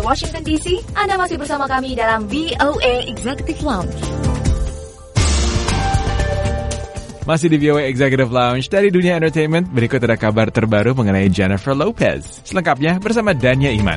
Washington DC, Anda masih bersama kami dalam VOA Executive Lounge. Masih di VOA Executive Lounge dari dunia entertainment. Berikut ada kabar terbaru mengenai Jennifer Lopez. Selengkapnya bersama Dania Iman.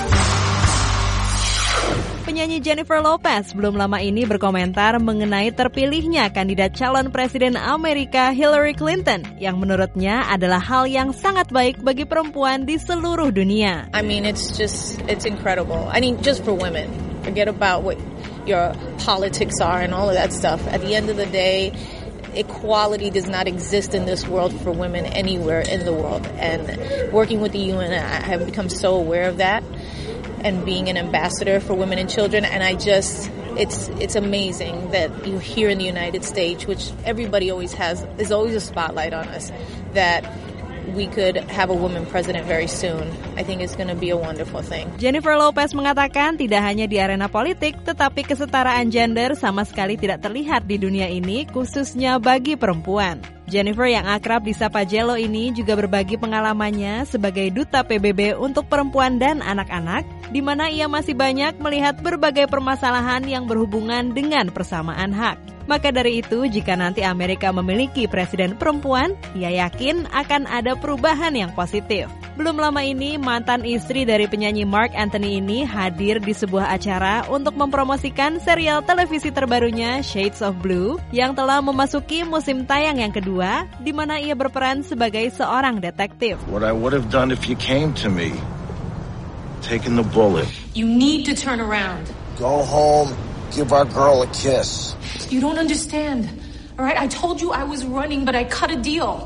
Penyanyi Jennifer Lopez belum lama ini berkomentar mengenai terpilihnya kandidat calon presiden Amerika Hillary Clinton yang menurutnya adalah hal yang sangat baik bagi perempuan di seluruh dunia. I mean, it's incredible. I mean, just for women. Forget about what your politics are and all of that stuff. At the end of the day, equality does not exist in this world for women anywhere in the world. And working with the UN, I have become so aware of that. And being an ambassador for women and children, and it's amazing that you here in the United States, which everybody always has, is always a spotlight on us, that we could have a woman president very soon. I think it's going to be a wonderful thing. Jennifer Lopez mengatakan tidak hanya di arena politik, tetapi kesetaraan gender sama sekali tidak terlihat di dunia ini, khususnya bagi perempuan. Jennifer yang akrab disapa Jello ini juga berbagi pengalamannya sebagai duta PBB untuk perempuan dan anak-anak, di mana ia masih banyak melihat berbagai permasalahan yang berhubungan dengan persamaan hak. Maka dari itu, jika nanti Amerika memiliki presiden perempuan, ia yakin akan ada perubahan yang positif. Belum lama ini, mantan istri dari penyanyi Marc Anthony ini hadir di sebuah acara untuk mempromosikan serial televisi terbarunya Shades of Blue yang telah memasuki musim tayang yang kedua, di mana ia berperan sebagai seorang detektif. What I would have done if you came to me, taking the bullet. You need to turn around. Go home, give our girl a kiss. You don't understand. All right, I told you I was running, but I cut a deal.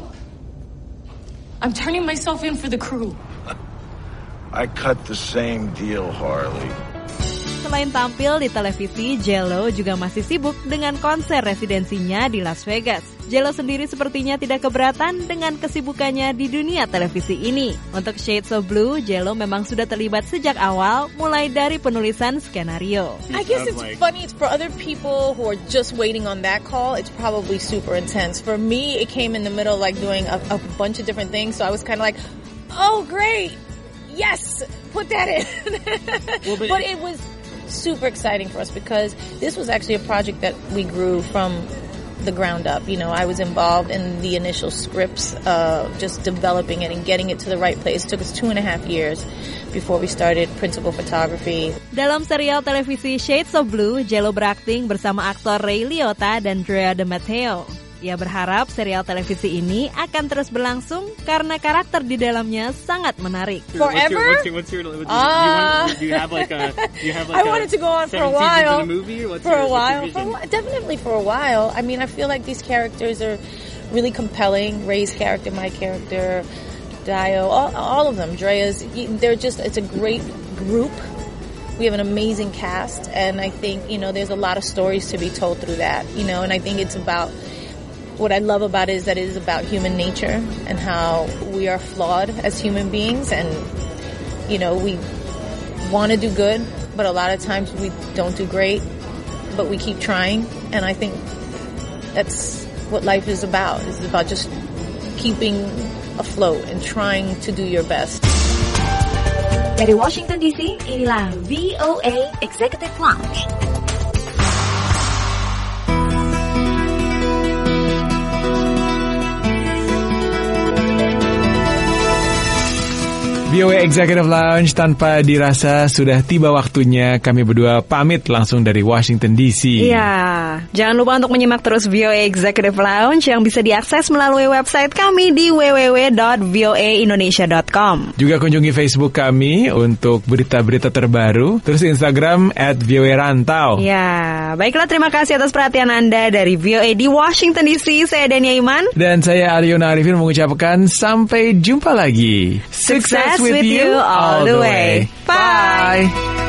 I'm turning myself in for the crew. I cut the same deal, Harley. Selain tampil di televisi, Jello juga masih sibuk dengan konser residensinya di Las Vegas. Jello sendiri sepertinya tidak keberatan dengan kesibukannya di dunia televisi ini. Untuk Shades of Blue, Jello memang sudah terlibat sejak awal, mulai dari penulisan skenario. I guess it's funny. It's for other people who are just waiting on that call. It's probably super intense. For me, it came in the middle, like doing a bunch of different things. So I was kind of like, oh, great. Yes, put that in. But it was super exciting for us because this was actually a project that we grew from the ground up. You know, I was involved in the initial scripts, just developing it and getting it to the right place. It took us 2.5 years before we started principal photography. Dalam serial televisi Shades of Blue, Jello berakting bersama aktor Ray Liotta dan Drea De Matteo. Ia berharap serial televisi ini akan terus berlangsung karena karakter di dalamnya sangat menarik. Forever? Do you have like I wanted to go on for a while. Definitely for a while. I mean, I feel like these characters are really compelling. Ray's character, my character, Dio, all of them. Drea's, it's a great group. We have an amazing cast, and I think, you know, there's a lot of stories to be told through that, you know, and I think it's about, what I love about it is that it is about human nature and how we are flawed as human beings, and, you know, we want to do good, but a lot of times we don't do great, but we keep trying, and I think that's what life is about. It's about just keeping afloat and trying to do your best. Dari Washington DC, inilah VOA Executive Lounge. VOA Executive Lounge, tanpa dirasa sudah tiba waktunya kami berdua pamit langsung dari Washington DC. Iya, jangan lupa untuk menyimak terus VOA Executive Lounge yang bisa diakses melalui website kami di www.voaindonesia.com. Juga kunjungi Facebook kami untuk berita-berita terbaru, terus Instagram @voarantau. Ya, baiklah, terima kasih atas perhatian Anda. Dari VOA di Washington DC, saya Dania Iman. Dan saya Aliona Arifin mengucapkan sampai jumpa lagi. Success with you all the way. Bye.